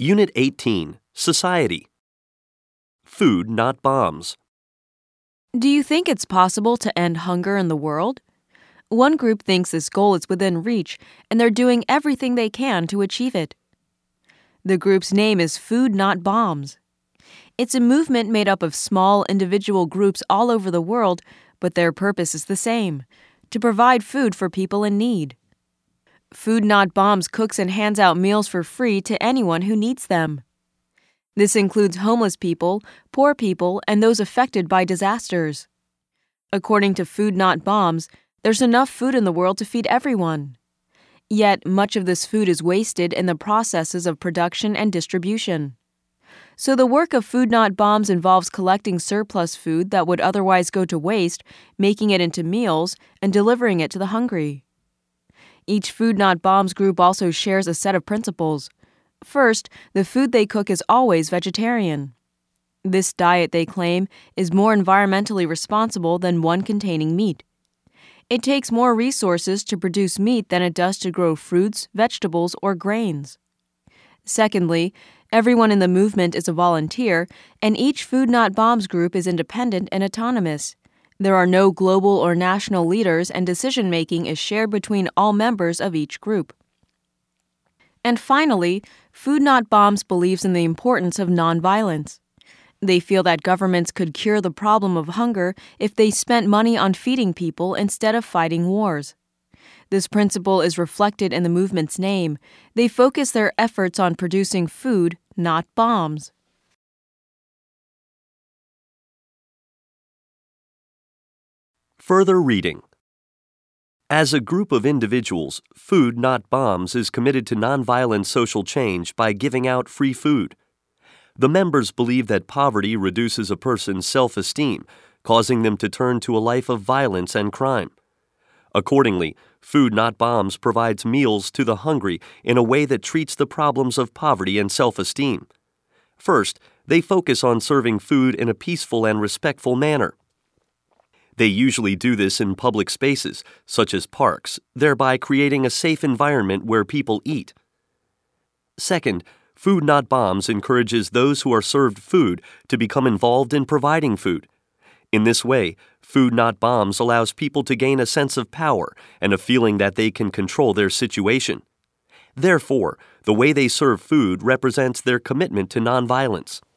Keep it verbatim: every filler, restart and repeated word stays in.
Unit eighteen, Society. Food, not bombs. Do you think it's possible to end hunger in the world? One group thinks this goal is within reach, and they're doing everything they can to achieve it. The group's name is Food Not Bombs. It's a movement made up of small individual groups all over the world, but their purpose is the same: to provide food for people in need. Food Not Bombs cooks and hands out meals for free to anyone who needs them. This includes homeless people, poor people, and those affected by disasters. According to Food Not Bombs, there's enough food in the world to feed everyone. Yet, much of this food is wasted in the processes of production and distribution. So the work of Food Not Bombs involves collecting surplus food that would otherwise go to waste, making it into meals, and delivering it to the hungry. Each Food Not Bombs group also shares a set of principles. First, the food they cook is always vegetarian. This diet, they claim, is more environmentally responsible than one containing meat. It takes more resources to produce meat than it does to grow fruits, vegetables, or grains. Secondly, everyone in the movement is a volunteer, and each Food Not Bombs group is independent and autonomous. There are no global or national leaders, and decision-making is shared between all members of each group. And finally, Food Not Bombs believes in the importance of nonviolence. They feel that governments could cure the problem of hunger if they spent money on feeding people instead of fighting wars. This principle is reflected in the movement's name. They focus their efforts on producing food, not bombs. Further reading. As a group of individuals, Food Not Bombs is committed to nonviolent social change by giving out free food. The members believe that poverty reduces a person's self-esteem, causing them to turn to a life of violence and crime. Accordingly, Food Not Bombs provides meals to the hungry in a way that treats the problems of poverty and self-esteem. First, they focus on serving food in a peaceful and respectful manner. They usually do this in public spaces, such as parks, thereby creating a safe environment where people eat. Second, Food Not Bombs encourages those who are served food to become involved in providing food. In this way, Food Not Bombs allows people to gain a sense of power and a feeling that they can control their situation. Therefore, the way they serve food represents their commitment to nonviolence.